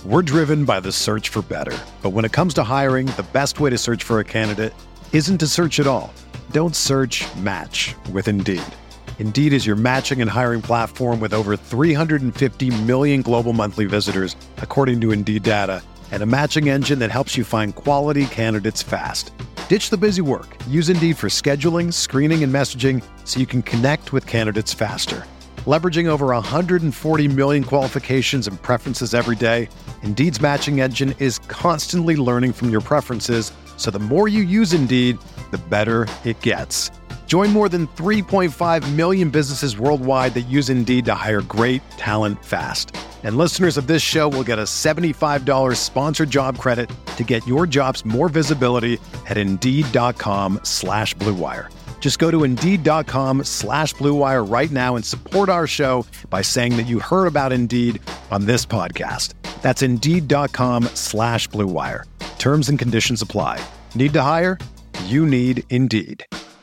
We're driven by the search for better. But when it comes to hiring, the best way to search for a candidate isn't to search at all. Don't search, match with Indeed. Indeed is your matching and hiring platform with over 350 million global monthly visitors, according to Indeed data, and a matching engine that helps you find quality candidates fast. Ditch the busy work. Use Indeed for scheduling, screening, and messaging so you can connect with candidates faster. Leveraging over 140 million qualifications and preferences every day, Indeed's matching engine is constantly learning from your preferences, so the more you use Indeed, the better it gets. Join more than 3.5 million businesses worldwide that use Indeed to hire great talent fast. And listeners of this show will get a $75 sponsored job credit to get your jobs more visibility at Indeed.com/Blue Wire. Just go to Indeed.com/Blue Wire right now and support our show by saying that you heard about Indeed on this podcast. That's Indeed.com/Blue Wire. Terms and conditions apply. Need to hire? You need Indeed.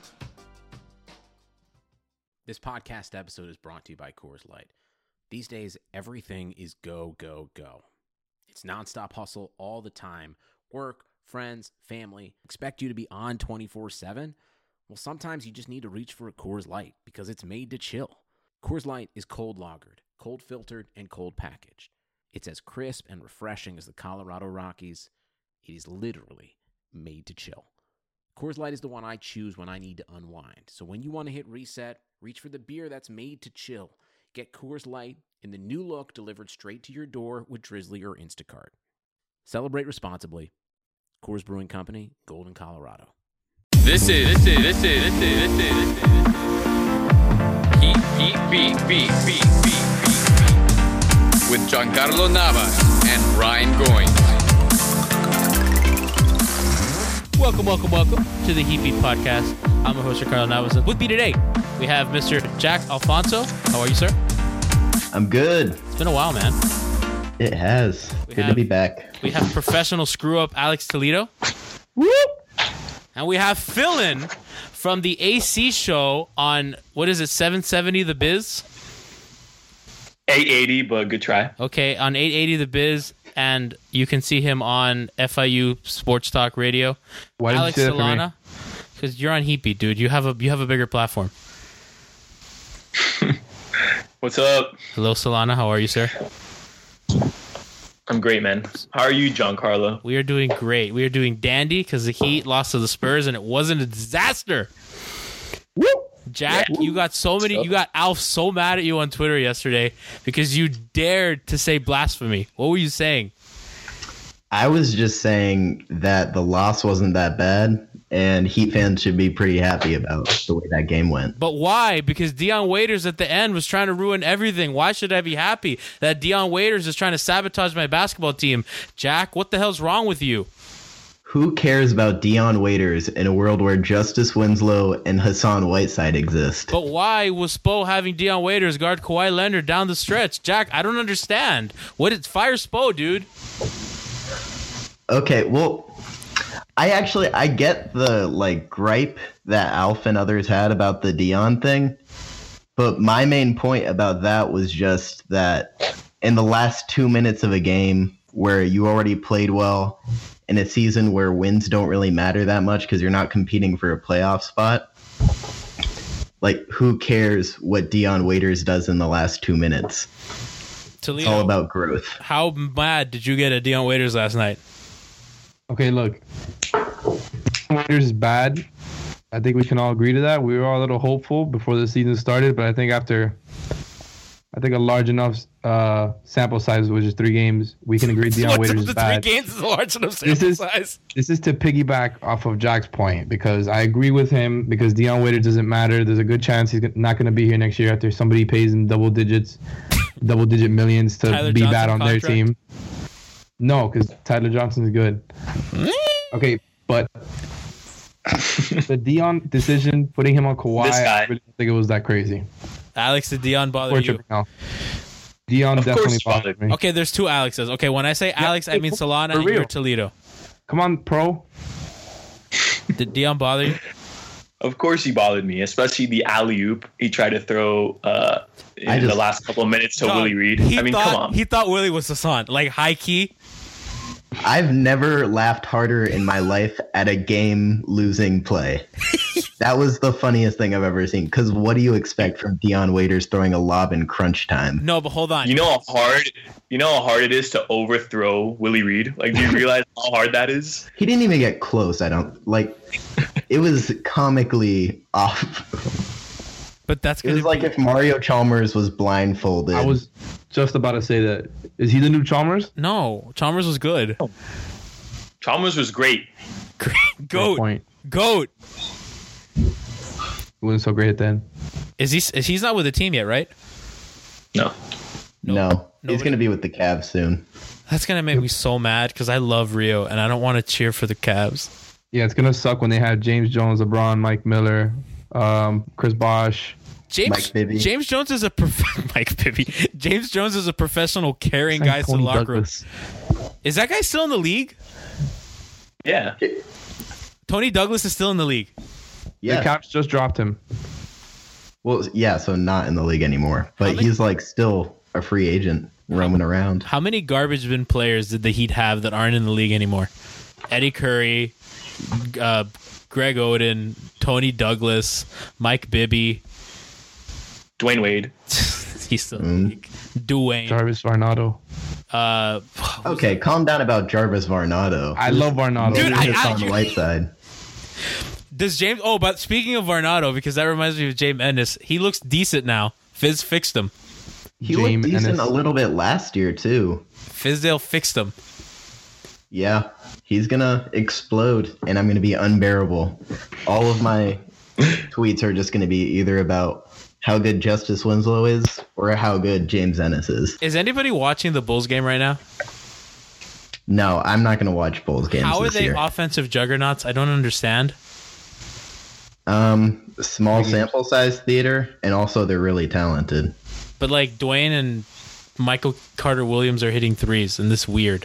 This podcast episode is brought to you by Coors Light. These days, everything is go, go, go. It's nonstop hustle all the time. Work, friends, family, expect you to be on 24/7. Well, sometimes you just need to reach for a Coors Light because it's made to chill. Coors Light is cold lagered, cold filtered, and cold packaged. It's as crisp and refreshing as the Colorado Rockies. It is literally made to chill. Coors Light is the one I choose when I need to unwind. So when you want to hit reset, reach for the beer that's made to chill. Get Coors Light in the new look delivered straight to your door with Drizzly or Instacart. Celebrate responsibly. Coors Brewing Company, Golden, Colorado. This is Heat with Giancarlo Navas and Ryan Goins. Welcome to the Heat Beat Podcast. I'm your host, Ricardo Navas. With me today, we have Mr. Jack Alfonso. How are you, sir? I'm good. It's been a while, man. It has. Good to be back. We have professional screw-up Alex Toledo. Whoop! And we have fill-in from the AC show on, what is it, 770 The Biz? 880, but good try. Okay, on 880 The Biz, and you can see him on FIU Sports Talk Radio. Why Alex did you say that Solana, because you're on Heat Beat, dude. You have a bigger platform. What's up? Hello, Solana. How are you, sir? I'm great, man. How are you, Giancarlo? We are doing great. We are doing dandy because the Heat lost to the Spurs, and it wasn't a disaster. Woo! Jack, Yeah. you got Alf so mad at you on Twitter yesterday because you dared to say blasphemy. What were you saying? I was just saying that the loss wasn't that bad, and Heat fans should be pretty happy about the way that game went. But why? Because Dion Waiters at the end was trying to ruin everything. Why should I be happy that Dion Waiters is trying to sabotage my basketball team? Jack, what the hell's wrong with you? Who cares about Dion Waiters in a world where Justice Winslow and Hassan Whiteside exist? But why was Spo having Dion Waiters guard Kawhi Leonard down the stretch? Jack, I don't understand. Fire Spo, dude. Okay, well, I get the gripe that Alf and others had about the Dion thing, but my main point about that was just that in the last 2 minutes of a game where you already played well in a season where wins don't really matter that much because you're not competing for a playoff spot, who cares what Dion Waiters does in the last 2 minutes? Toledo, It's all about growth. how mad did you get at Dion Waiters last night? Okay, look. Waiters is bad. I think we can all agree to that. We were all a little hopeful before the season started, but I think after a large enough sample size, which is 3 games, we can agree Dion Waiters is bad. 3 games is a large enough sample size. This is to piggyback off of Jack's point, because I agree with him, because Dion Waiters doesn't matter. There's a good chance he's not going to be here next year after somebody pays him double-digit millions to Tyler be Johnson bad on their contract? team. No, because Tyler Johnson's good. Okay, but the Dion decision, putting him on Kawhi, This guy. I really don't think it was that crazy. Alex, did Dion bother We're you? tripping now. Dion Of definitely course bothered me. Okay, there's 2 Alexes. Okay, when I say Alex, I mean Solana for and you're real. Toledo. Come on, pro. Did Dion bother you? Of course he bothered me, especially the alley-oop he tried to throw in the last couple of minutes to Willie Reed. Come on. He thought Willie was Hassan, like high key. I've never laughed harder in my life at a game losing play. That was the funniest thing I've ever seen. Because what do you expect from Dion Waiters throwing a lob in crunch time? No, but hold on. You know how hard it is to overthrow Willie Reed? Like, do you realize how hard that is? He didn't even get close. It was comically off. But that's It was like if Mario Chalmers was blindfolded. I was just about to say that. Is he the new Chalmers? No, Chalmers was good. Chalmers was great. Goat. He wasn't so great then. He's not with the team yet, right? No. No. He's going to be with the Cavs soon. That's going to make me so mad because I love Rio and I don't want to cheer for the Cavs. Yeah, it's going to suck when they have James Jones, LeBron, Mike Miller, Chris Bosh. Mike Bibby. James Jones is Mike Bibby. James Jones is a professional carrying guys to the locker room. Is that guy still in the league? Yeah. Tony Douglas is still in the league. Yeah. The Caps just dropped him. Well, yeah, so not in the league anymore. But he's still a free agent roaming around. How many garbage bin players did the Heat have that aren't in the league anymore? Eddie Curry, Greg Oden, Tony Douglas, Mike Bibby. Dwayne Wade. He's still in the league. Dwayne. Jarvis Varnado. Okay, calm down about Jarvis Varnado. I love Varnado. Dude, on the white side. Does James... Oh, but speaking of Varnado, because that reminds me of James Ennis, he looks decent now. Fizz fixed him. He looked decent a little bit last year, too. Fizdale fixed him. Yeah, he's going to explode, and I'm going to be unbearable. All of my tweets are just going to be either about how good Justice Winslow is or how good James Ennis is. Is anybody watching the Bulls game right now? No, I'm not going to watch Bulls games How are this they year. offensive juggernauts? I don't understand. Small sample size theater, and also they're really talented. But like Dwayne and Michael Carter Williams are hitting threes, and this is weird.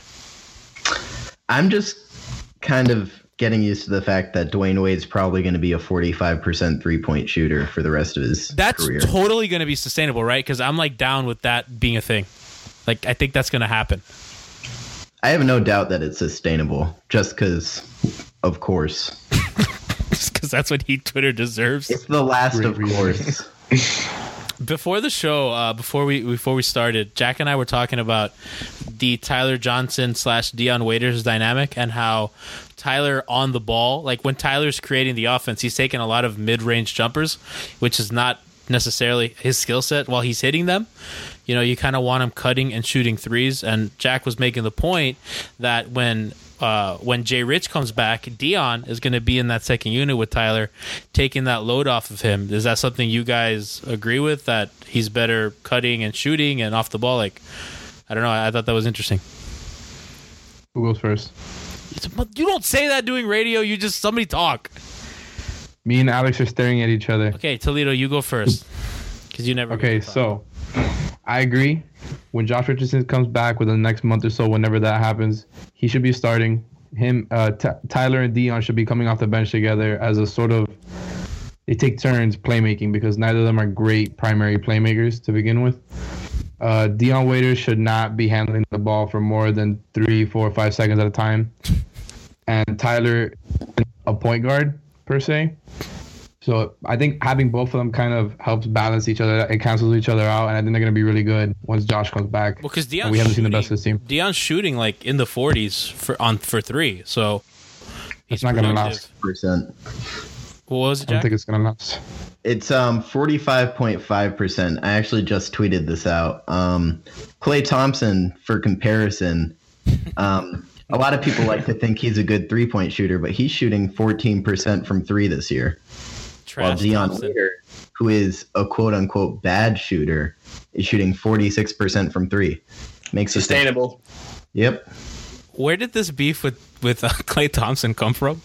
I'm just kind of getting used to the fact that Dwayne Wade's probably going to be a 45% 3-point shooter for the rest of his career. That's totally going to be sustainable, right? Because I'm like down with that being a thing. Like, I think that's going to happen. I have no doubt that it's sustainable, just because, of course. Just because that's what Heat Twitter deserves. It's the last, of course. Before the show, before we started, Jack and I were talking about the Tyler Johnson / Dion Waiters dynamic and how Tyler on the ball, like when Tyler's creating the offense, he's taking a lot of mid-range jumpers, which is not necessarily his skill set while he's hitting them. You know, you kind of want him cutting and shooting threes. And Jack was making the point that when Jay Rich comes back, Dion is going to be in that second unit with Tyler, taking that load off of him. Is that something you guys agree with, that he's better cutting and shooting and off the ball? Like, I don't know. I thought that was interesting. Who goes first? You don't say that doing radio. You just, somebody talk. Me and Alex are staring at each other. Okay, Toledo, you go first. Because you never. Okay, so I agree. When Josh Richardson comes back within the next month or so, whenever that happens, he should be starting. Tyler and Dion should be coming off the bench together as a sort of, they take turns playmaking because neither of them are great primary playmakers to begin with. Dion Waiters should not be handling the ball for more than 3, 4, 5 seconds at a time. And Tyler, a point guard per se. So I think having both of them kind of helps balance each other. It cancels each other out, and I think they're going to be really good once Josh comes back. Well, because we haven't seen the best of his team. Dion's shooting like in the 40s for three, so it's not going to last. Percent. What was it, Jack? I don't think it's going to last. It's 45.5%. I actually just tweeted this out. Klay Thompson, for comparison, a lot of people like to think he's a good 3-point shooter, but he's shooting 14% from 3 this year. While Dion Waiters, who is a quote-unquote bad shooter, is shooting 46% from 3. Makes sustainable. Yep. Where did this beef with Klay Thompson come from?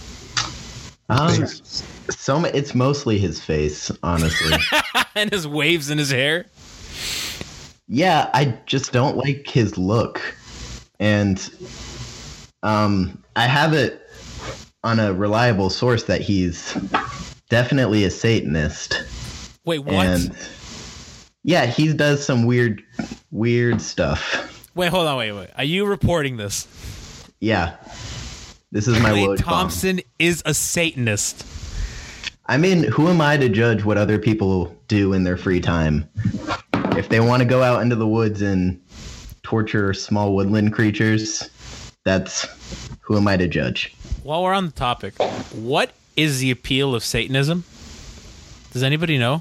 It's mostly his face, honestly. And his waves in his hair? Yeah, I just don't like his look. And I have it on a reliable source that he's definitely a Satanist. Wait, what? And yeah, he does some weird stuff. Wait, hold on, wait. Are you reporting this? Yeah. This is my Klay Woj Thompson is a Satanist. I mean, who am I to judge what other people do in their free time? If they want to go out into the woods and torture small woodland creatures, that's who am I to judge? While we're on the topic, what is the appeal of Satanism? Does anybody know?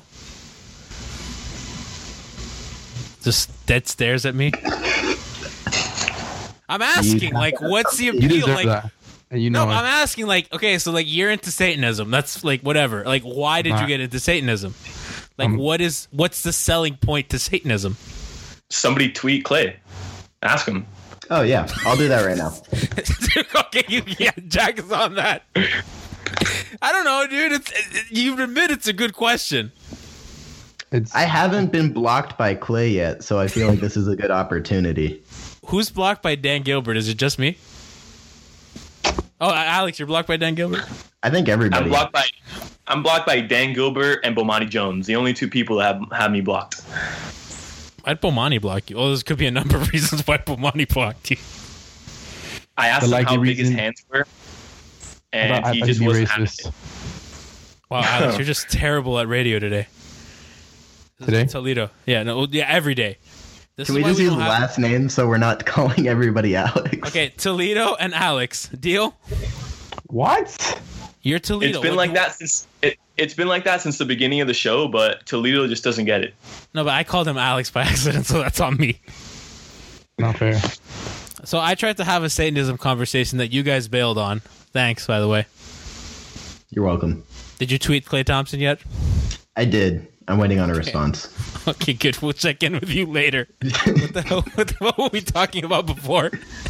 Just dead stares at me. I'm asking, like, what's the You appeal? deserve Like, that. And you know no, it. I'm asking, like, okay, so like you're into Satanism. That's like whatever. Like, why did you get into Satanism? Like, what's the selling point to Satanism? Somebody tweet Klay. Ask him. Oh, yeah. I'll do that right now. Okay, Jack is on that. I don't know, dude. You admit it's a good question. I haven't been blocked by Klay yet, so I feel like this is a good opportunity. Who's blocked by Dan Gilbert? Is it just me? Oh, Alex, you're blocked by Dan Gilbert? I think everybody. I'm blocked by Dan Gilbert and Bomani Jones, the only two people that have me blocked. Why'd Bomani block you? Oh, this could be a number of reasons why Bomani blocked you. I asked him how big his hands were, and he just wasn't having it. Wow, Alex, you're just terrible at radio today. Today? Toledo. Yeah, every day. Can we just use last names so we're not calling everybody Alex? Okay, Toledo and Alex. Deal? What? You're Toledo. It's been like that since it's been like that since the beginning of the show, but Toledo just doesn't get it. No, but I called him Alex by accident, so that's on me. Not fair. So I tried to have a Satanism conversation that you guys bailed on. Thanks, by the way. You're welcome. Did you tweet Klay Thompson yet? I did. I'm waiting on a response. Okay, good. We'll check in with you later. What the hell? What were we talking about before?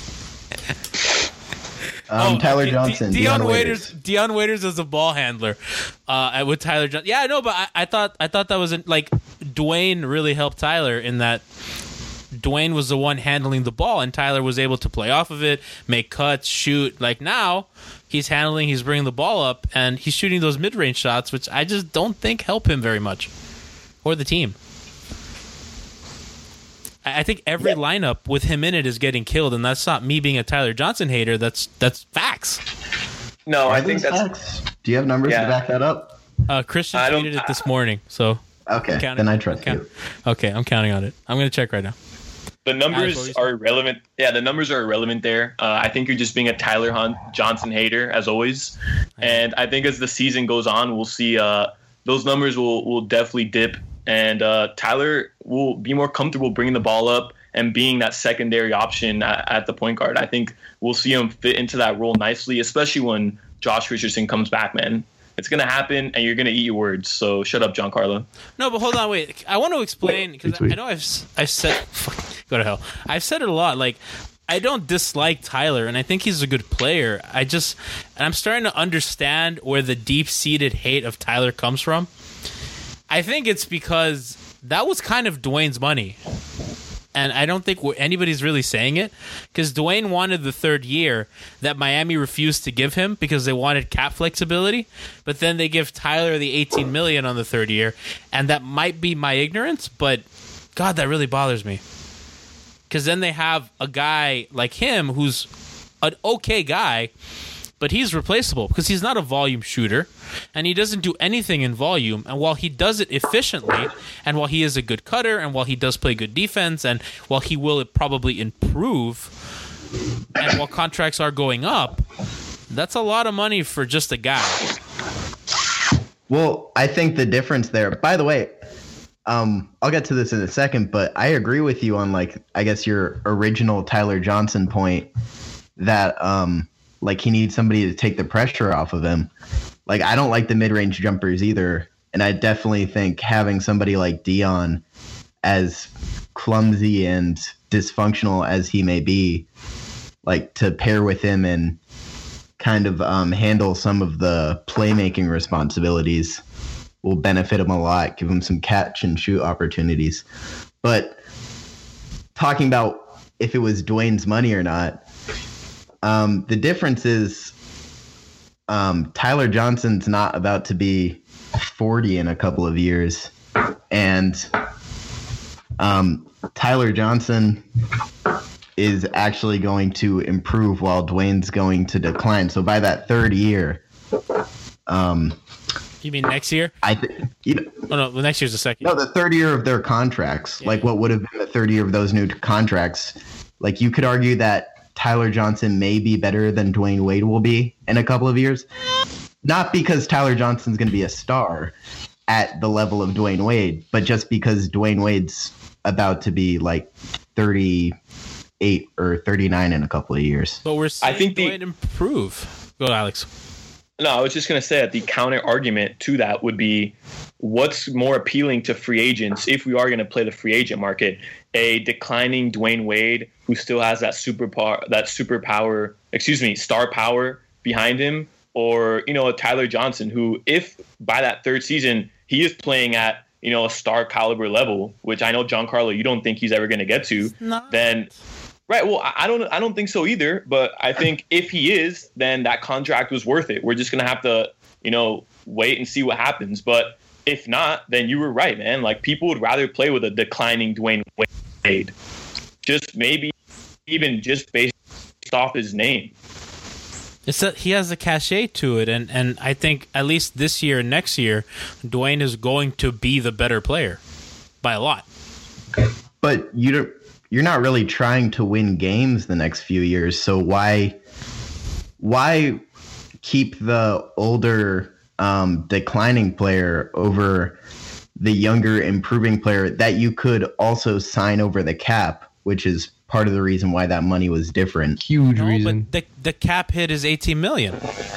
Tyler Johnson. Dion Waiters is a ball handler with Tyler Johnson. Yeah, I know, but I thought that was like Dwayne really helped Tyler in that Dwayne was the one handling the ball and Tyler was able to play off of it, make cuts, shoot. Like now he's bringing the ball up and he's shooting those mid-range shots, which I just don't think help him very much or the team. I think every lineup with him in it is getting killed, and that's not me being a Tyler Johnson hater. That's facts. No, I think that's facts. Do you have numbers to back that up? Christian tweeted it this morning, so okay, then I trust you. Okay, I'm counting on it. I'm going to check right now. The numbers are irrelevant. Yeah, the numbers are irrelevant there. I think you're just being a Tyler Johnson hater, as always. And I think as the season goes on, we'll see those numbers will definitely dip. And Tyler will be more comfortable bringing the ball up and being that secondary option at the point guard. I think we'll see him fit into that role nicely, especially when Josh Richardson comes back, man. It's going to happen, and you're going to eat your words. So shut up, Giancarlo. No, but hold on, wait. I want to explain, because I know I've said... Go to hell. I've said it a lot. Like, I don't dislike Tyler, and I think he's a good player. And I'm starting to understand where the deep-seated hate of Tyler comes from. I think it's because that was kind of Dwayne's money. And I don't think anybody's really saying it, because Dwayne wanted the third year that Miami refused to give him because they wanted cap flexibility. But then they give Tyler the $18 million on the third year, and that might be my ignorance, but God, that really bothers me. Because then they have a guy like him who's an okay guy, but he's replaceable because he's not a volume shooter and he doesn't do anything in volume. And while he does it efficiently, and while he is a good cutter, and while he does play good defense, and while he will probably improve, and while contracts are going up, that's a lot of money for just a guy. Well, I think the difference there, by the way, I'll get to this in a second, but I agree with you on, like, I guess your original Tyler Johnson point that, like, he needs somebody to take the pressure off of him. Like, I don't like the mid-range jumpers either, and I definitely think having somebody like Dion, as clumsy and dysfunctional as he may be, like, to pair with him and kind of handle some of the playmaking responsibilities will benefit him a lot, give him some catch and shoot opportunities. But talking about if it was Dwayne's money or not, the difference is Tyler Johnson's not about to be 40 in a couple of years, and Tyler Johnson is actually going to improve while Dwayne's going to decline. So by that third year, you mean next year? I think Oh no, the next year's the second. No, the third year of their contracts, like what would have been the third year of those new contracts. Like you could argue that Tyler Johnson may be better than Dwayne Wade will be in a couple of years. Not because Tyler Johnson's going to be a star at the level of Dwayne Wade, but just because Dwayne Wade's about to be like 38 or 39 in a couple of years. But we're seeing Dwayne improve. Go, Alex. No, I was just going to say that the counter argument to that would be what's more appealing to free agents if we are going to play the free agent market, a declining Dwayne Wade who still has that star power behind him, or, you know, a Tyler Johnson who, if by that third season he is playing at, you know, a star caliber level, which I know, Giancarlo, you don't think he's ever going to get to, then right. Well, I don't think so either. But I think if he is, then that contract was worth it. We're just going to have to, you know, wait and see what happens. But if not, then you were right, man. Like, people would rather play with a declining Dwayne Wade. Just maybe even just based off his name. It's that he has a cachet to it, and I think at least this year and next year, Dwayne is going to be the better player by a lot. But you're not really trying to win games the next few years, so why keep the older declining player over the younger improving player that you could also sign over the cap, which is part of the reason why that money was different. Huge reason. But the cap hit is $18 million.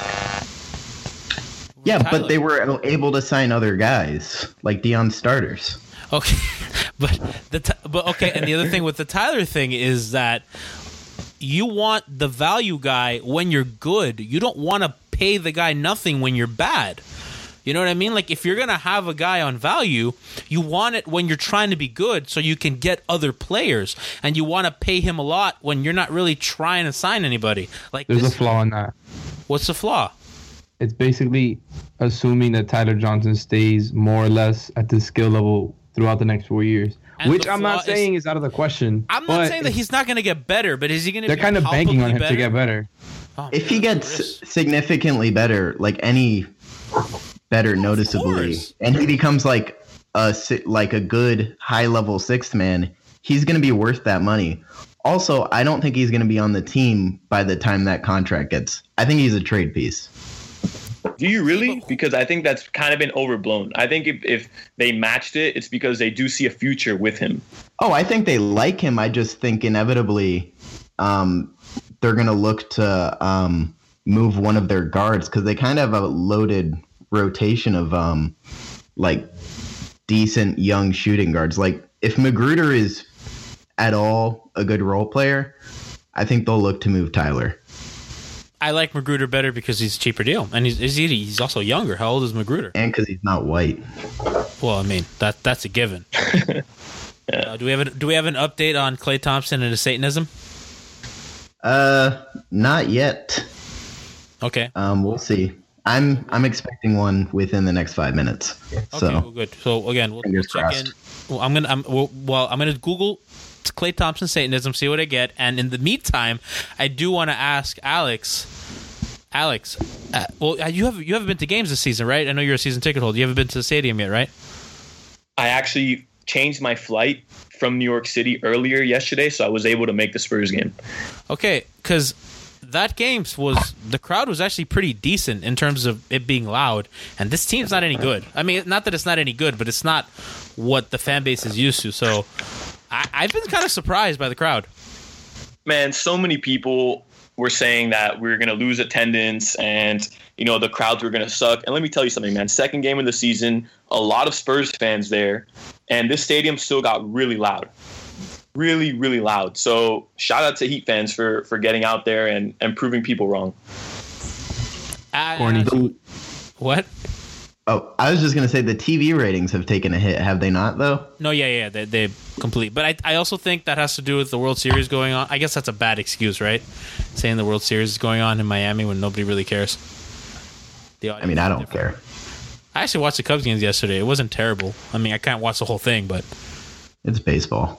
Yeah, Tyler. but they were able to sign other guys like Deion starters. Okay, but okay, and the other thing with the Tyler thing is that you want the value guy when you're good. You don't want to pay the guy nothing when you're bad. You know what I mean? Like, if you're going to have a guy on value, you want it when you're trying to be good so you can get other players. And you want to pay him a lot when you're not really trying to sign anybody. Like, there's a flaw in that. What's the flaw? It's basically assuming that Tyler Johnson stays more or less at this skill level throughout the next 4 years. And which I'm not saying is out of the question. I'm not saying that he's not going to get better, but is he going to be they're kind of banking on him better? to get better. Oh, if he gets significantly better, like any better noticeably, and he becomes like a good high level sixth man, he's going to be worth that money. Also, I don't think he's going to be on the team by the time that contract gets. I think he's a trade piece. Do you really? Because I think that's kind of been overblown. I think if they matched it, it's because they do see a future with him. Oh, I think they like him. I just think inevitably they're going to look to move one of their guards because they kind of have a loaded rotation of like decent young shooting guards. Like, if Magruder is at all a good role player, I think they'll look to move Tyler. I like Magruder better because he's a cheaper deal, and he's also younger. How old is Magruder? And because he's not white. Well, I mean that's a given. Do we have an update on Klay Thompson and his Satanism? Not yet. Okay. We'll see. I'm expecting one within the next 5 minutes. So. Okay, well, good. So again, we'll check in. Well, I'm gonna Google Klay Thompson Satanism, see what I get, and in the meantime, I do want to ask Alex. Well, you haven't been to games this season, right? I know you're a season ticket holder. You haven't been to the stadium yet, right? I actually changed my flight from New York City earlier yesterday, so I was able to make the Spurs game. Okay, because that game the crowd was actually pretty decent in terms of it being loud, and this team's not any good. I mean, not that it's not any good, but it's not what the fan base is used to. So I've been kind of surprised by the crowd. Man, so many people were saying that we were going to lose attendance and, you know, the crowds were going to suck. And let me tell you something, man. Second game of the season, a lot of Spurs fans there, and this stadium still got really loud. Really, really loud. So shout out to Heat fans for getting out there and proving people wrong. What? Oh, I was just going to say the TV ratings have taken a hit. Have they not, though? No, yeah, they complete. But I also think that has to do with the World Series going on. I guess that's a bad excuse, right? Saying the World Series is going on in Miami when nobody really cares. I mean, I don't care. I actually watched the Cubs games yesterday. It wasn't terrible. I mean, I can't watch the whole thing, but It's baseball.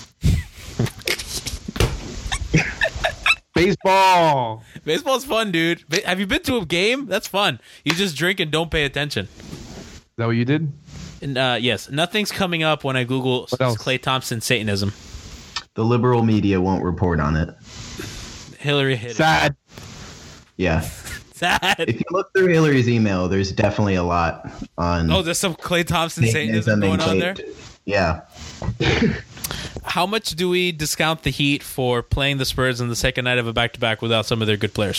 Baseball. baseball's fun, dude. Have you been to a game? That's fun. You just drink and don't pay attention. Is that what you did? And yes, nothing's coming up when I Google else? Klay Thompson Satanism. The liberal media won't report on it. Hillary hit Sad. Yeah. it. Sad. If you look through Hillary's email, there's definitely a lot on Oh, there's some Klay Thompson Satanism and going on there. Yeah. How much do we discount the Heat for playing the Spurs on the second night of a back-to-back without some of their good players?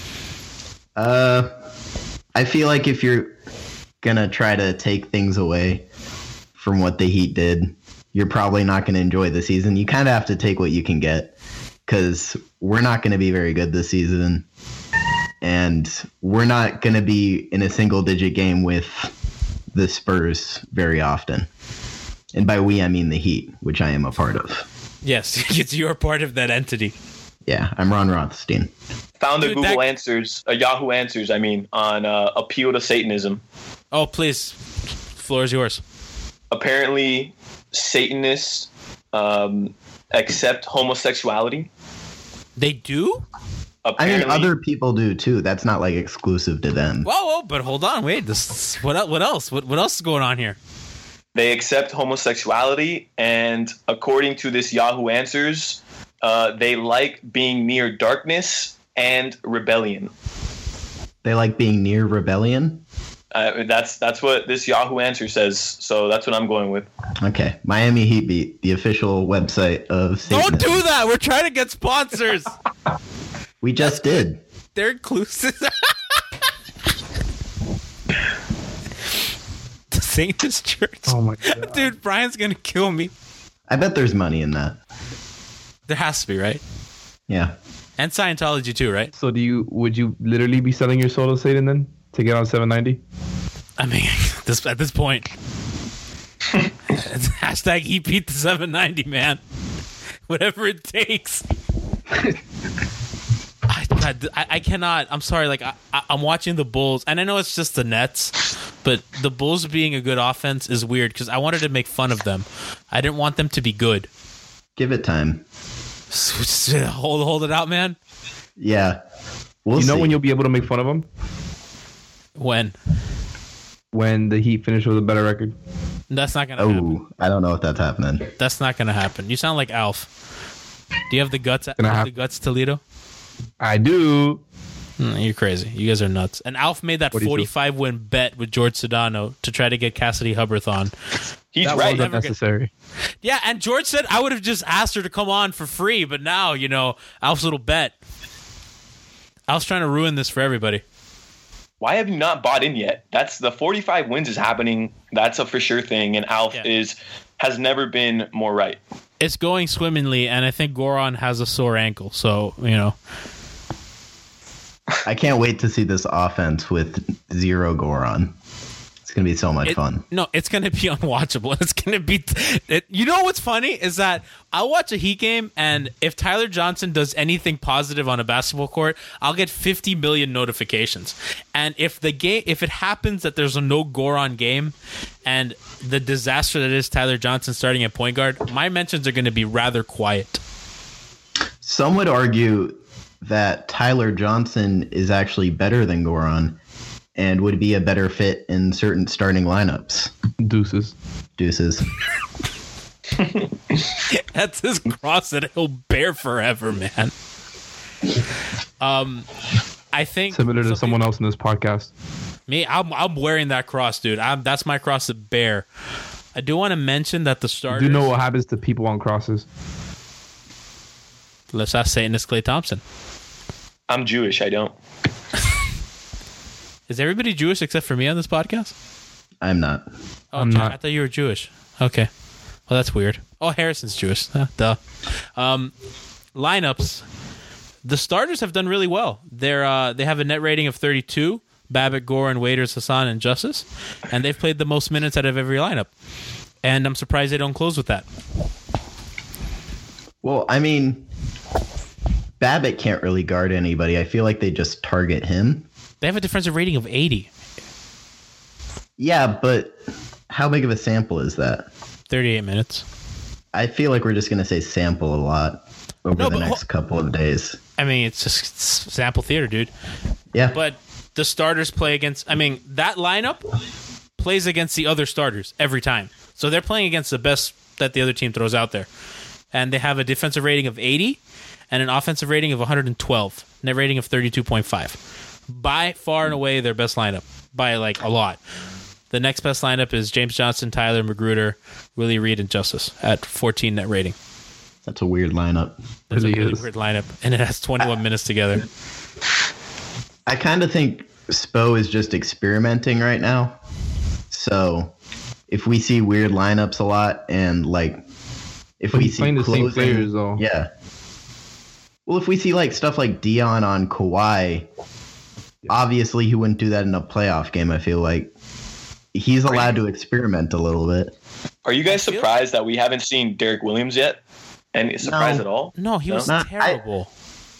I feel like if you're gonna try to take things away from what the Heat did, you're probably not going to enjoy the season. You kind of have to take what you can get, because we're not going to be very good this season, and we're not going to be in a single-digit game with the Spurs very often. And by we, I mean the Heat, which I am a part of. Yes, you're part of that entity. Yeah, I'm Ron Rothstein. Found a Dude, Google Answers, a Yahoo Answers, on appeal to Satanism. Oh, please. Floor is yours. Apparently, Satanists accept homosexuality. They do? I mean, other people do too. That's not like exclusive to them. Whoa, but hold on, wait. What else? What else is going on here? They accept homosexuality, and according to this Yahoo Answers, they like being near darkness and rebellion. They like being near rebellion? That's what this Yahoo Answer says, so that's what I'm going with. Okay. Miami Heat Beat, the official website of Satanism. Don't do that. We're trying to get sponsors. We just did. They're inclusive. The Satanist Church. Oh my god. Dude, Brian's going to kill me. I bet there's money in that. There has to be, right? Yeah. And Scientology too, right? So would you literally be selling your soul to Satan then to get on 790? I mean, at this point, it's hashtag Heat Beat the 790, man. Whatever it takes. I cannot. I'm sorry. Like I'm watching the Bulls, and I know it's just the Nets, but the Bulls being a good offense is weird because I wanted to make fun of them. I didn't want them to be good. Give it time. Hold it out, man. Yeah. We'll You know see. when you'll be able to make fun of them? When When the Heat finish with a better record. that's not gonna happen. I don't know if that's happening. That's not gonna happen. You sound like Alf. Do you have the guts? Gonna happen. The guts, Toledo? I do. You're crazy. You guys are nuts. And Alf made that What do you 45-win bet with George Sedano to try to get Cassidy Hubbard on. He's That right. wasn't necessary. Yeah, and George said I would have just asked her to come on for free, but now, Alf's little bet. Alf's trying to ruin this for everybody. Why have you not bought in yet? That's the 45 wins is happening. That's a for sure thing, and Alf has never been more right. It's going swimmingly, and I think Goran has a sore ankle, so, I can't wait to see this offense with zero Goran. It's going to be so much fun. No, it's going to be unwatchable. It's going to be... You know what's funny is that I'll watch a Heat game, and if Tyler Johnson does anything positive on a basketball court, I'll get 50 million notifications. And if it happens that there's a no Goran game and the disaster that is Tyler Johnson starting at point guard, my mentions are going to be rather quiet. Some would argue that Tyler Johnson is actually better than Goran and would be a better fit in certain starting lineups. Deuces. That's his cross that he'll bear forever, man. I think Similar to someone else in this podcast. Me, I'm wearing that cross, dude. That's my cross to bear. I do want to mention that the starters... Do you know what happens to people on crosses? Let's ask Satanist Klay Thompson. I'm Jewish. I don't. Is everybody Jewish except for me on this podcast? I'm not. Oh, I'm Jack, not. I thought you were Jewish. Okay. Well, that's weird. Oh, Harrison's Jewish. Duh. Lineups. The starters have done really well. They have a net rating of 32. Babbitt, Goran, Waiters, Hassan, and Justice. And they've played the most minutes out of every lineup. And I'm surprised they don't close with that. Well, I mean, Babbitt can't really guard anybody. I feel like they just target him. They have a defensive rating of 80. Yeah, but how big of a sample is that? 38 minutes. I feel like we're just going to say sample a lot over the next couple of days. I mean, it's just sample theater, dude. Yeah. But the starters play against... I mean, that lineup plays against the other starters every time. So they're playing against the best that the other team throws out there. And they have a defensive rating of 80 and an offensive rating of 112. Net rating of 32.5. By far and away their best lineup. By, like, a lot. The next best lineup is James Johnson, Tyler Magruder, Willie Reed, and Justice at 14 net rating. That's a weird lineup. That's a really weird lineup, and it has 21 minutes together. I kind of think Spo is just experimenting right now. So if we see weird lineups a lot, and like if we see the same players, though. Yeah. Well, if we see like stuff like Dion on Kawhi, obviously he wouldn't do that in a playoff game. I feel like. He's allowed to experiment a little bit. Are you guys surprised that we haven't seen Derek Williams yet? And surprised at all? No, he was terrible.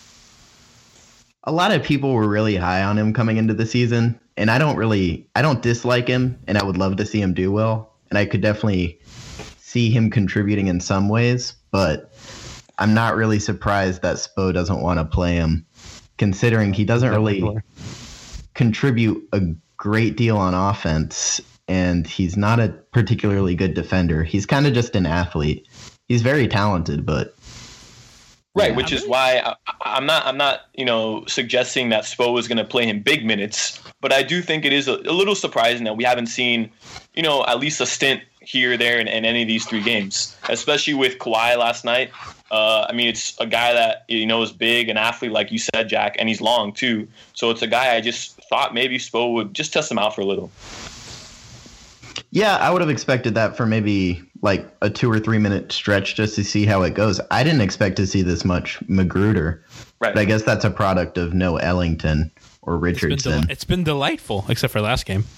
A lot of people were really high on him coming into the season, and I don't dislike him, and I would love to see him do well, and I could definitely see him contributing in some ways, but I'm not really surprised that Spo doesn't want to play him, considering he doesn't really contribute a great deal on offense, and he's not a particularly good defender. He's kind of just an athlete. He's very talented, but right, which is why I'm not suggesting that Spo is going to play him big minutes, but I do think it is a little surprising that we haven't seen at least a stint here, there, in any of these three games, especially with Kawhi last night. I mean, it's a guy that is big, an athlete, like you said, Jack, and he's long too. So it's a guy I just thought maybe Spo would just test him out for a little. Yeah, I would have expected that for maybe like a 2 or 3 minute stretch just to see how it goes. I didn't expect to see this much Magruder, right? But I guess that's a product of no Ellington or Richardson. It's been delightful, except for last game.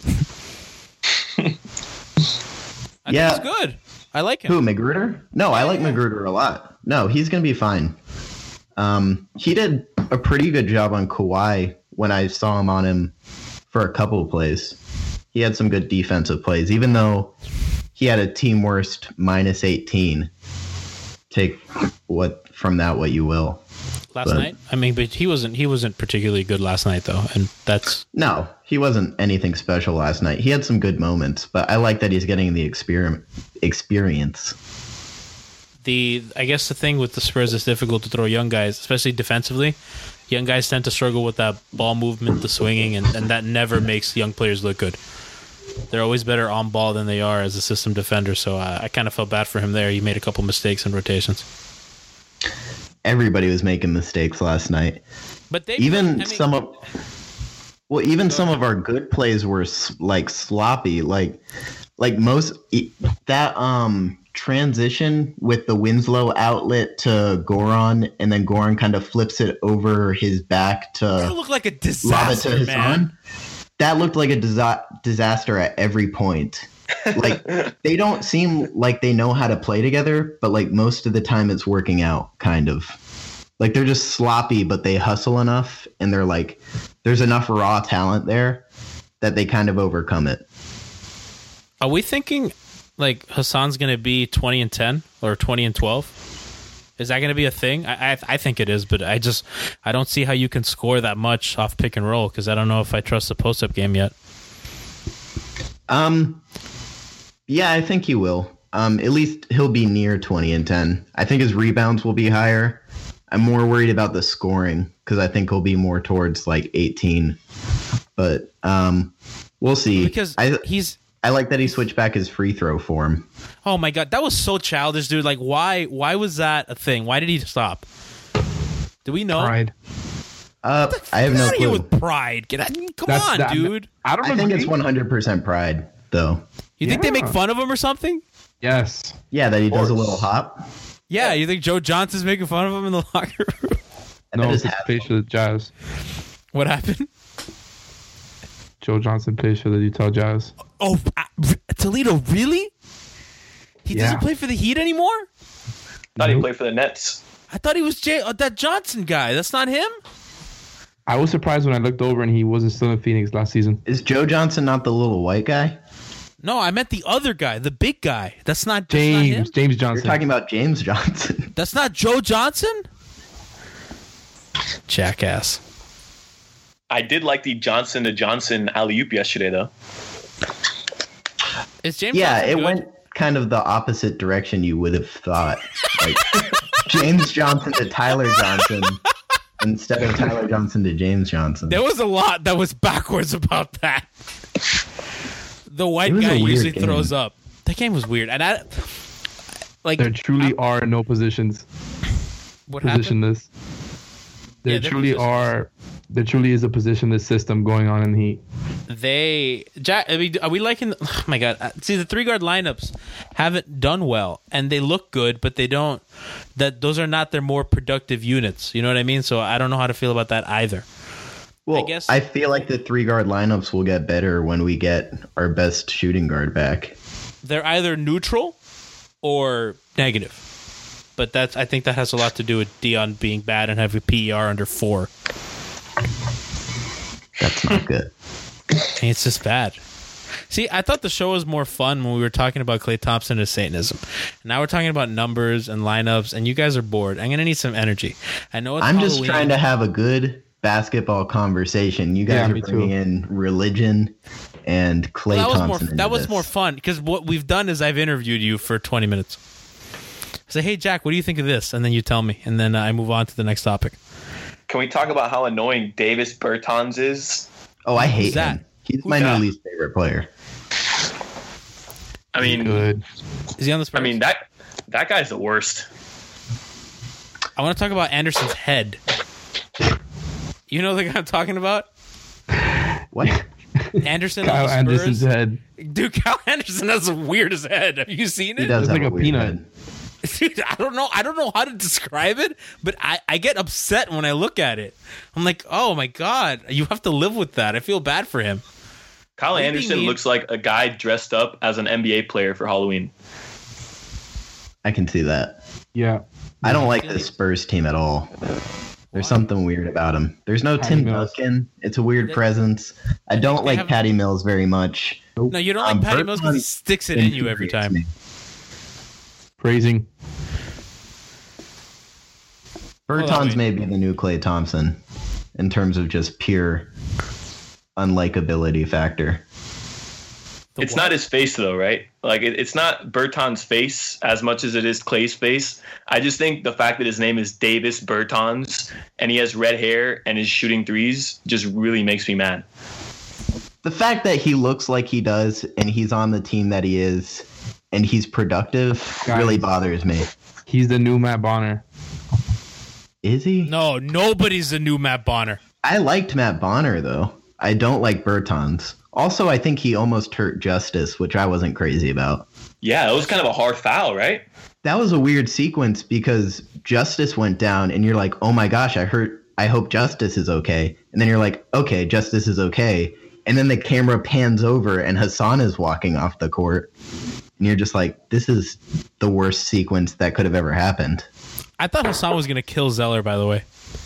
I think he's good. I like him. Who, Magruder? No, I like Magruder a lot. No, he's going to be fine. He did a pretty good job on Kawhi when I saw him on him for a couple of plays. He had some good defensive plays, even though he had a team worst minus 18. Take what you will. Last night? I mean, but he wasn't particularly good last night, though, and that's... No, he wasn't anything special last night. He had some good moments, but I like that he's getting the experience. I guess the thing with the Spurs is difficult to throw young guys, especially defensively. Young guys tend to struggle with that ball movement, the swinging, and that never makes young players look good. They're always better on ball than they are as a system defender, so I kind of felt bad for him there. He made a couple mistakes in rotations. Everybody was making mistakes last night. But some of our good plays were like sloppy, like most that transition with the Winslow outlet to Goran, and then Goran kind of flips it over his back to that looked like a disaster, man. That looked like a disaster at every point. Like, they don't seem like they know how to play together, but like most of the time it's working out, kind of. Like, they're just sloppy, but they hustle enough, and they're like, there's enough raw talent there that they kind of overcome it. Are we thinking like Hassan's going to be 20 and 10 or 20 and 12? Is that going to be a thing? I think it is, but I don't see how you can score that much off pick and roll, because I don't know if I trust the post-up game yet. Yeah, I think he will. At least he'll be near 20 and 10. I think his rebounds will be higher. I'm more worried about the scoring, because I think he'll be more towards like 18. But we'll see. Because I like that he switched back his free throw form. Oh my god, that was so childish, dude. Like, why was that a thing? Why did he stop? Do we know? Pride. I have no clue. With pride. Come on, dude. I think it's 100% pride, though. You think they make fun of him or something? Yes. Yeah, that he does a little hop. Yeah, you think Joe Johnson's making fun of him in the locker room? No, it's plays for the Jazz. What happened? Joe Johnson plays for the Utah Jazz. Oh, Toledo, really? He doesn't play for the Heat anymore? I thought he played for the Nets. I thought he was that Johnson guy. That's not him? I was surprised when I looked over and he wasn't still in Phoenix last season. Is Joe Johnson not the little white guy? No, I meant the other guy, the big guy. That's not James You're Johnson. talking about James Johnson. That's not Joe Johnson? Jackass. I did like the Johnson to Johnson alley-oop yesterday, though. Is James Yeah, Johnson it good? went kind of the opposite direction you would have thought. Like James Johnson to Tyler Johnson instead of Tyler Johnson to James Johnson. There was a lot that was backwards about that. The white It was guy a weird usually game. throws up. That game was weird. And I like There truly are no positions. what happened? Positionless. Yeah, There they're truly positionless. are. There truly is a positionless system going on in the Heat. Are we liking? Oh my god! See, the 3-guard lineups haven't done well, and they look good, but they don't. Those are not their more productive units. You know what I mean? So I don't know how to feel about that either. Well, guess- I feel like the 3-guard lineups will get better when we get our best shooting guard back. They're either neutral or negative. But I think that has a lot to do with Dion being bad and having PER under 4. That's not good. It's just bad. See, I thought the show was more fun when we were talking about Klay Thompson and Satanism. Now we're talking about numbers and lineups, and you guys are bored. I'm going to need some energy. I know it's I'm just Halloween. trying to have a good basketball conversation. You guys Yeah, are me too. bringing in religion and Klay Thompson. into That was this. more fun, because what we've done is I've interviewed you for 20 minutes. Say, hey, Jack, what do you think of this? And then you tell me, and then I move on to the next topic. Can we talk about how annoying Davis Bertans is? Oh, I hate that? him. He's Who's my that? new least favorite player. I mean, Good. Is he on the Spurs? I mean that guy's the worst. I want to talk about Anderson's head. You know the guy I'm talking about? What? Anderson Kyle on the Anderson's Spurs. head. Dude, Kyle Anderson has the weirdest head. Have you seen He it? does It's have like a weird peanut. head. Dude, I don't know how to describe it, but I get upset when I look at it. I'm like, oh my god, you have to live with that. I feel bad for him. Kyle Maybe Anderson me- looks like a guy dressed up as an NBA player for Halloween. I can see that. Yeah. I don't like the Spurs team at all. There's something weird about him. There's no Patty Tim Mills. Duncan. It's a weird presence. I don't like have- Patty Mills very much. No, you don't like Patty Mills because he Bertans sticks it in you every infuriates time. me. Phrasing. on, Bertans wait. may be the new Klay Thompson in terms of just pure unlikability factor. It's not his face though, right? Like it's not Bertans' face as much as it is Clay's face. I just think the fact that his name is Davis Bertans and he has red hair and is shooting threes just really makes me mad. The fact that he looks like he does and he's on the team that he is and he's productive really bothers me. He's the new Matt Bonner. Is he? No, nobody's the new Matt Bonner. I liked Matt Bonner, though. I don't like Bertans. Also, I think he almost hurt Justice, which I wasn't crazy about. Yeah, it was kind of a hard foul, right? That was a weird sequence because Justice went down and you're like, oh my gosh, I hope Justice is okay. And then you're like, okay, Justice is okay. And then the camera pans over and Hassan is walking off the court. And you're just like, this is the worst sequence that could have ever happened. I thought Hassan was going to kill Zeller, by the way.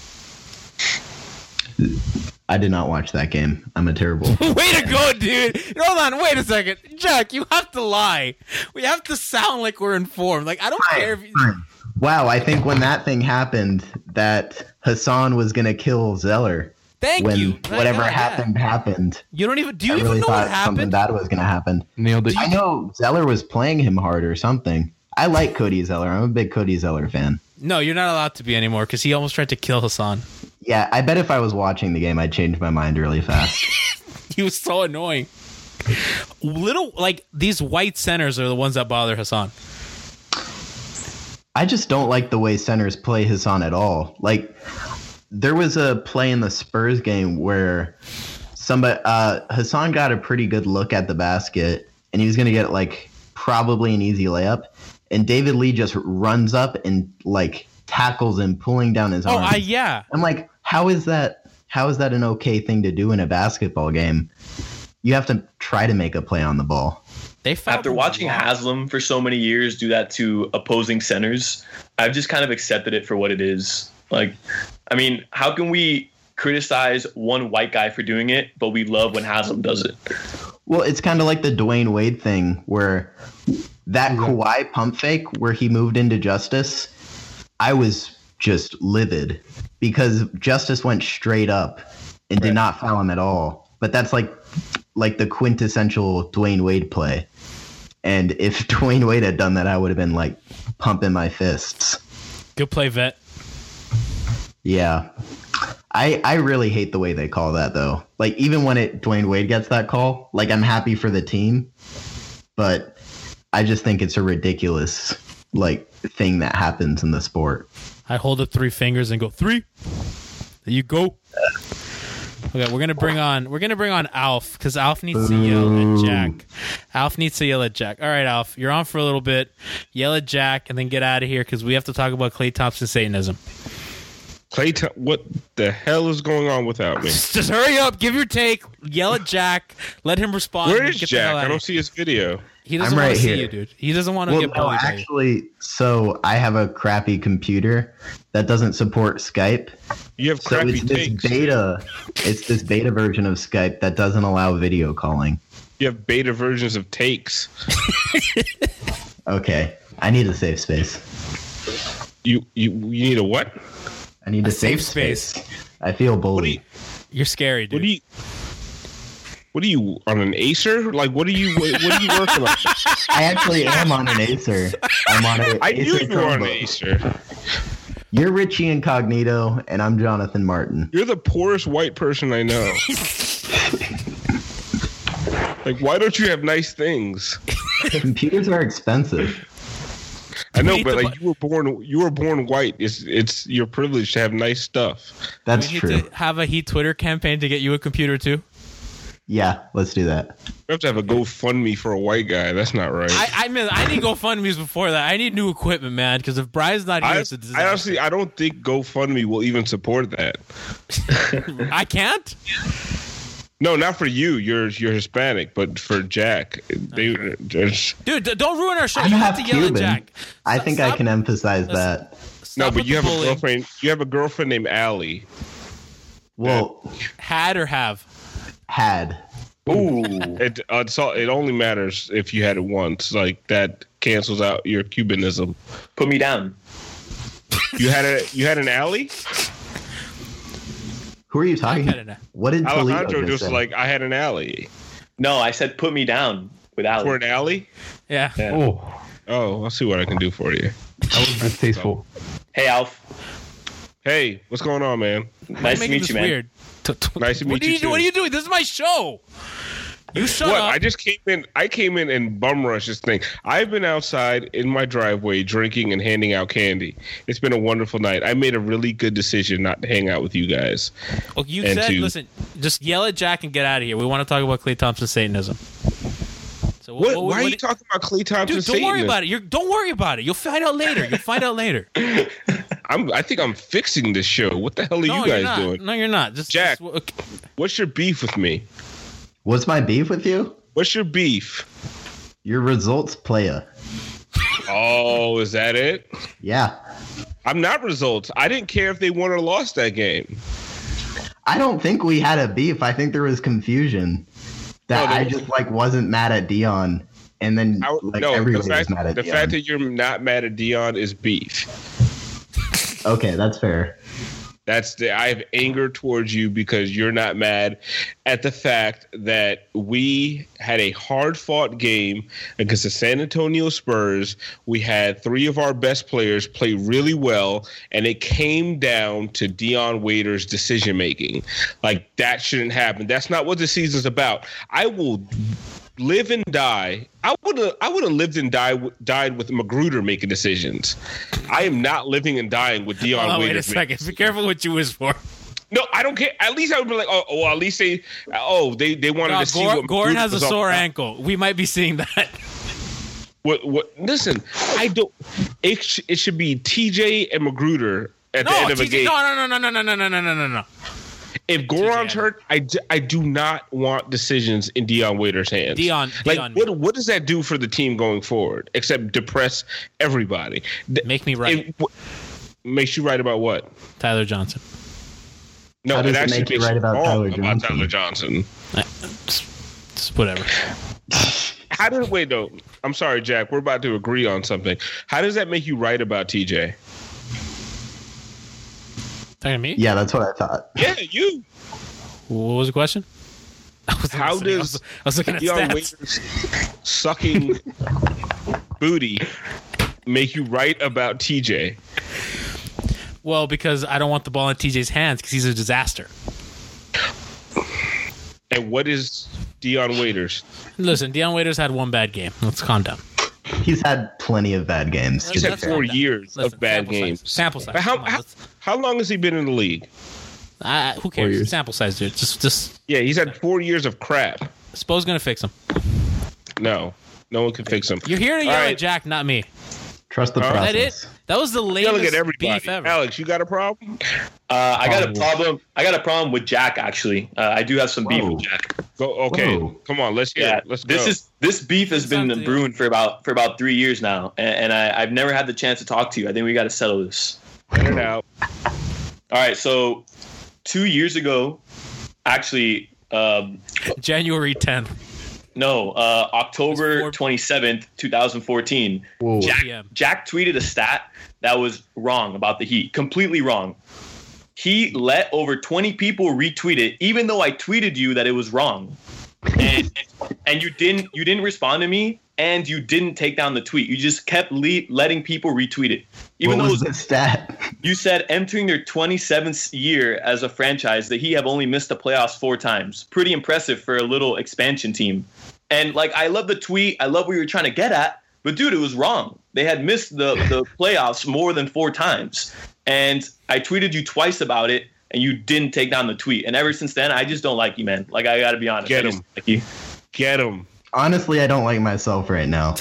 I did not watch that game. I'm a terrible. Way to go, dude. Hold on, wait a second. Jack, you have to lie. We have to sound like we're informed. Like, I don't care if you... Wow, I think when that thing happened, that Hassan was going to kill Zeller. Thank when you. whatever Yeah. happened. You don't even... Do you I even really know what thought something happened? bad was going to happen. Nailed it. I know Zeller was playing him hard or something. I like Cody Zeller. I'm a big Cody Zeller fan. No, you're not allowed to be anymore because he almost tried to kill Hassan. Yeah, I bet if I was watching the game, I'd change my mind really fast. He was so annoying. These white centers are the ones that bother Hassan. I just don't like the way centers play Hassan at all. Like, there was a play in the Spurs game where Hassan got a pretty good look at the basket, and he was going to get, like, probably an easy layup. And David Lee just runs up and, like, tackles him, pulling down his arm. Yeah. I'm like, how is that an okay thing to do in a basketball game? You have to try to make a play on the ball. After watching Haslam for so many years do that to opposing centers, I've just kind of accepted it for what it is. Like, I mean, how can we criticize one white guy for doing it, but we love when Haslam does it. Well, it's kind of like the Dwayne Wade thing where that Kawhi pump fake where he moved into Justice, I was just livid because Justice went straight up and did not foul him at all. But that's like the quintessential Dwayne Wade play. And if Dwayne Wade had done that, I would have been like pumping my fists. Good play, vet. Yeah. I really hate the way they call that, though. Like, even when Dwayne Wade gets that call, like, I'm happy for the team, but I just think it's a ridiculous, like, thing that happens in the sport. I hold up 3 fingers and go 3. There you go. Okay, we're gonna bring on Alf because Alf needs to yell at Jack. Alf needs to yell at Jack. All right, Alf, you're on for a little bit. Yell at Jack and then get out of here because we have to talk about Klay Thompson Satanism. What the hell is going on without me? Just hurry up, give your take, yell at Jack, let him respond. Where is Jack? I don't see his video. He doesn't want to see you, dude. He doesn't want to get bullied. Actually, so I have a crappy computer that doesn't support Skype. You have crappy takes. It's this beta version of Skype that doesn't allow video calling. You have beta versions of takes. Okay, I need a safe space. You need a what? I need a safe space. I feel bullied. You're scary, dude. What are you on an Acer? Like, what are you working on? I actually am on an Acer. I'm on an I Acer knew you were on an Chromebook. Acer. You're Richie Incognito, and I'm Jonathan Martin. You're the poorest white person I know. Like, why don't you have nice things? Computers are expensive. I know, but like you were born white. It's your privilege to have nice stuff. That's true. We need to have a Heat Twitter campaign to get you a computer too. Yeah, let's do that. We have to have a GoFundMe for a white guy. That's not right. I need GoFundMe's before that. I need new equipment, man, because if Brian's not here, it's a disaster. Honestly, I don't think GoFundMe will even support that. I can't? No, not for you. You're Hispanic, but for Jack, dude, don't ruin our show. I'm you half have to yell at Cuban. Jack. I think I can emphasize that. No, but you have a girlfriend. You have a girlfriend named Allie. Well, had or have? Had. Ooh, it only matters if you had it once. Like that cancels out your Cubanism. Put me down. You had an Allie? Who are you talking about? What did Alejandro Toledo just say? like I had an Allie. No, I said put me down with Allie. For an Allie? Yeah. Oh, I'll see what I can do for you. That was distasteful. Hey, Alf. Hey, what's going on, man? Nice to meet you, man. Weird. Nice to meet you too. What are you doing? This is my show. You shut up. I just came in. I came in and bum rushed this thing. I've been outside in my driveway drinking and handing out candy. It's been a wonderful night. I made a really good decision not to hang out with you guys. Well, you said, listen, just yell at Jack and get out of here. We want to talk about Klay Thompson Satanism. So why are you talking about Klay Thompson Satanism? Don't worry about it. Don't worry about it. You'll find out later. I think I'm fixing this show. What the hell are you guys doing? No, you're not. Jack, what's your beef with me? What's my beef with you? What's your beef? Your results player. Oh, is that it? Yeah. I'm not results. I didn't care if they won or lost that game. I don't think we had a beef. I think there was confusion. That I just wasn't mad at Dion, and then everybody was mad at Dion. The fact that you're not mad at Dion is beef. Okay, that's fair. I have anger towards you because you're not mad at the fact that we had a hard-fought game against the San Antonio Spurs. We had 3 of our best players play really well, and it came down to Dion Waiters' decision-making. Like, that shouldn't happen. That's not what the season's about. I will live and die. I would have lived and died with Magruder making decisions. I am not living and dying with Dion Waiters. Wait a second. Be careful what you wish for. No, I don't care. At least I would be like, at least they wanted to see what Gordon has a sore ankle. We might be seeing that. What? Listen, I don't. It should be TJ and Magruder at the end of a game. No. If Goran's hurt, I do not want decisions in Dion Waiters' hands. Dion, what does that do for the team going forward? Except depress everybody. Make me right. Makes you right about what? Tyler Johnson. No, How does it it actually make you makes right about wrong Tyler about Johnson? Tyler Johnson. Just whatever. Wait, no. I'm sorry, Jack. We're about to agree on something. How does that make you right about TJ? Talking to me? Yeah, that's what I thought. Yeah, you. What was the question? How does I was looking at Dion stats. Waiters sucking booty make you right about TJ? Well, because I don't want the ball in TJ's hands because he's a disaster. And what is Dion Waiters? Listen, Dion Waiters had one bad game. Let's calm down. He's had plenty of bad games. He's had 4 years Listen, of bad sample games. Size. Sample size. But Come on, how long has he been in the league? who cares? Sample size, dude. Just. Yeah, he's had 4 years of crap. Spo's gonna fix him. No one can fix him. You're here to All yell right. at Jack, not me. Trust the Huh? process. That it? That was the Yelling latest at everybody. beef ever. Alex, you got a problem? I got a problem. I got a problem with Jack. Actually, I do have some beef Whoa. with Jack. Go. Okay, Whoa. come on. Let's hear Yeah, it. Let's go. this beef has been Something. brewing for about 3 years now, and I've never had the chance to talk to you. I think we got to settle this. Get it out. All right, so 2 years ago, actually, January 10th. no, October 27th, 2014. Whoa. Jack tweeted a stat that was wrong about the Heat, completely wrong. He let over 20 people retweet it, even though I tweeted you that it was wrong, and you didn't respond to me, and you didn't take down the tweet. You just kept letting people retweet it, even What though was the stat? you said entering their 27th year as a franchise, the Heat have only missed the playoffs 4 times. Pretty impressive for a little expansion team. And like, I love the tweet. I love what you were trying to get at. But dude, it was wrong. They had missed the playoffs more than 4 times. And I tweeted you twice about it, and you didn't take down the tweet. And ever since then, I just don't like you, man. Like, I got to be honest. Get I just him. don't like you. Get him. Honestly, I don't like myself right now.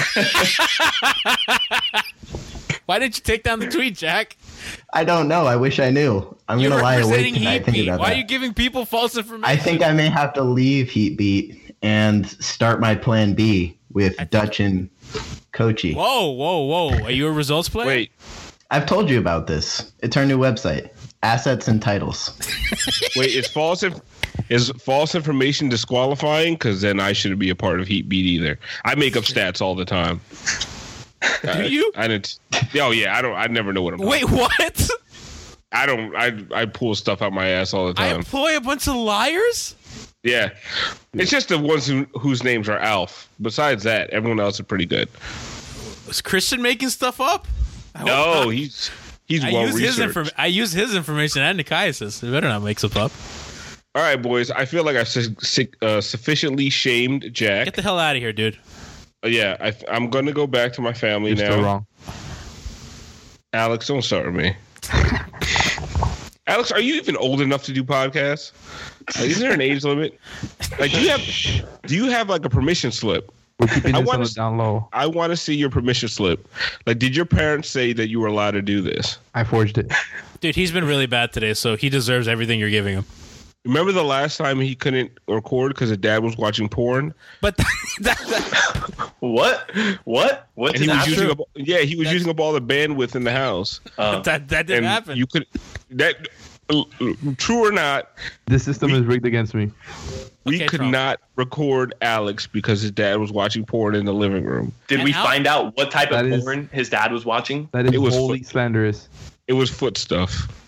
Why didn't you take down the tweet, Jack? I don't know. I wish I knew. I'm You're going to lie awake representing tonight Heat thinking Beat. about Why that. are you giving people false information? I think I may have to leave Heat Beat and start my plan B with Dutch and Kochi. Whoa. Are you a results player? Wait. I've told you about this. It's our new website, Assets and Titles. Wait. Is false information disqualifying? Because then I shouldn't be a part of Heat Beat either. I make up stats all the time. Do you? I didn't. Oh yeah. I never know what I'm. Wait, what? I don't. I pull stuff out my ass all the I time. employ a bunch of liars? Yeah. It's just the ones whose names are Alf. Besides that, everyone else is pretty good. Is Christian making stuff up? I hope No, not. he's I well use his researched. I use his information and Nikias's. They better not make stuff up. All right, boys. I feel like I sufficiently shamed Jack. Get the hell out of here, dude. Yeah, I'm going to go back to my family You're now. still wrong. Alex, don't start with me. Alex, are you even old enough to do podcasts? Like, is there an age limit? Like, do you have like a permission slip? We're keeping I this on wanna the down low. I want to see your permission slip. Like, did your parents say that you were allowed to do this? I forged it. Dude, he's been really bad today, so he deserves everything you're giving him. Remember the last time he couldn't record because his dad was watching porn? But What? What And he did was happen? using up all the bandwidth in the house. that didn't And happen. you could that true or not, The system is rigged against me. we Okay, could Trump. not record Alex because his dad was watching porn in the living room. Did we And how- find out what type That of is- porn his dad was watching? That is It was wholly slanderous. It was foot stuff.